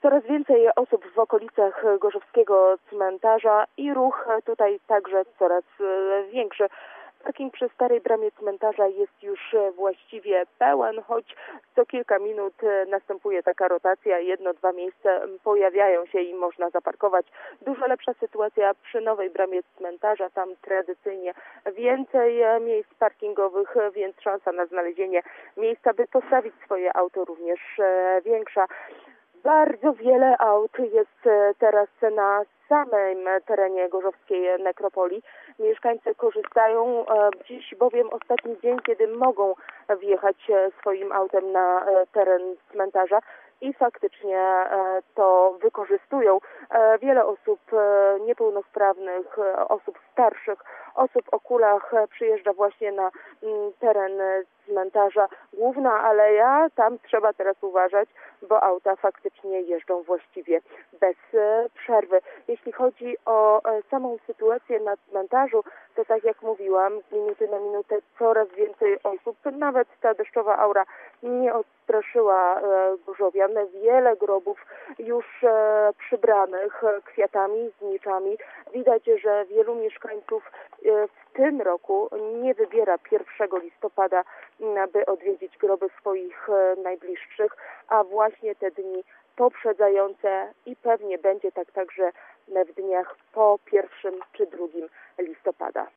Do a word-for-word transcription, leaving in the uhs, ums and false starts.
coraz więcej osób w okolicach Gorzowskiego cmentarza i ruch tutaj także coraz większy. Parking przy Starej Bramie cmentarza jest już właściwie pełen, choć co kilka minut następuje taka rotacja, jedno, dwa miejsca pojawiają się i można zaparkować. Dużo lepsza sytuacja przy Nowej Bramie cmentarza, tam tradycyjnie więcej miejsc parkingowych, więc szansa na znalezienie miejsca, by postawić swoje auto również większa. Bardzo wiele aut jest teraz na samym terenie Gorzowskiej Nekropolii. Mieszkańcy korzystają dziś bowiem ostatni dzień, kiedy mogą wjechać swoim autem na teren cmentarza i faktycznie to wykorzystują. Wiele osób niepełnosprawnych, osób starszych, osób o kulach przyjeżdża właśnie na teren cmentarza. Główna aleja, tam trzeba teraz uważać, bo auta faktycznie jeżdżą właściwie bez przerwy. Jeśli chodzi o samą sytuację na cmentarzu, to tak jak mówiłam, z minuty na minutę coraz więcej osób, nawet ta deszczowa aura nie odstraszyła gorzowian. Wiele grobów już przybranych kwiatami, zniczami. Widać, że wielu mieszkańców w tym roku nie wybiera pierwszego listopada, by odwiedzić groby swoich najbliższych, a właśnie te dni poprzedzające i pewnie będzie tak także w dniach po pierwszym czy drugim listopada.